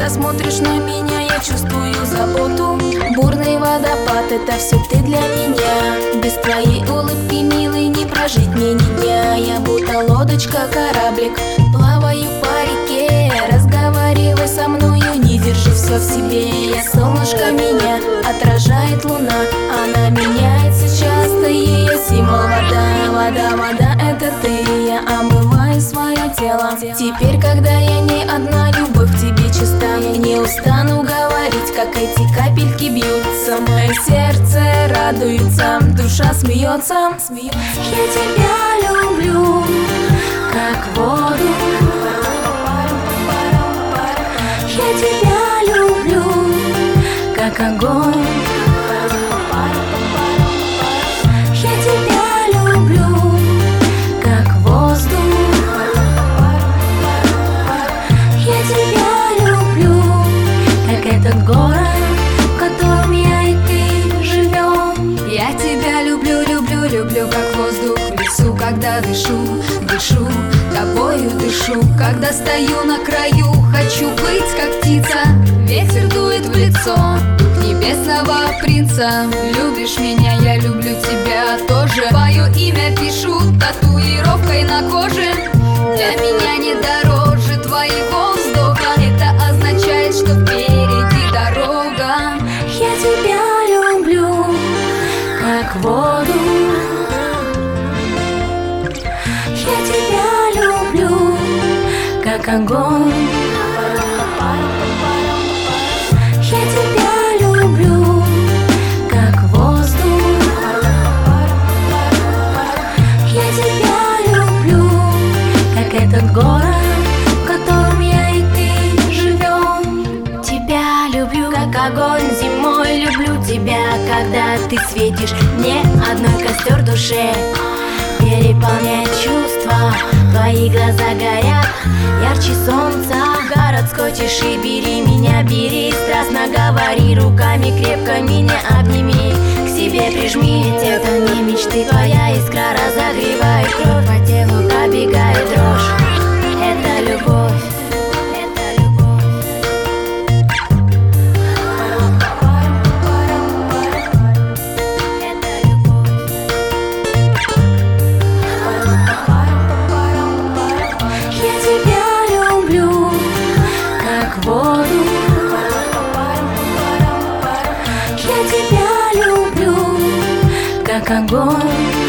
Когда смотришь на меня, я чувствую заботу. Бурный водопад — это все ты для меня. Без твоей улыбки, милый, не прожить мне ни дня. Я будто лодочка, кораблик, плаваю по реке. Разговаривай со мною, не держи все в себе. Я солнышко, меня отражает луна. Она меняется часто, ее символ вода. Вода, вода — это ты. Я омываю свое тело. Теперь, когда я не одна, любовь к тебе чиста. Я не устану говорить, как эти капельки бьются. Мое сердце радуется, душа смеется. Я тебя люблю, как воду. Я тебя люблю, как огонь. Я тебя люблю, как воздух. Я тебя люблю, как этот город, в котором я и ты живем. Я тебя люблю, люблю, люблю, как воздух в лесу. Когда дышу, дышу, тобою дышу. Когда стою на краю, хочу быть как птица. Ветер дует в лицо небесного принца. Любишь меня, я люблю тебя тоже. Твое имя пишу татуировкой на коже. Для меня не дороже твоего вздоха. Это означает, что впереди дорога. Я тебя люблю, как воду. Я тебя люблю, как огонь. Я тебя люблю, как воздух. Я тебя люблю, как этот город, в котором я и ты живем. Тебя люблю, как огонь зимой. Люблю тебя, когда ты светишь мне одной костер в душе. Переполняет чувства, твои глаза горят ярче солнца. Городской тиши бери меня, бери. Страстно говори, руками крепко меня обними. К себе прижми, это не мечты. Твоя искра разогревает кровь, по телу пробегает дрожь. Это любовь. Воду. Я тебя люблю, как огонь.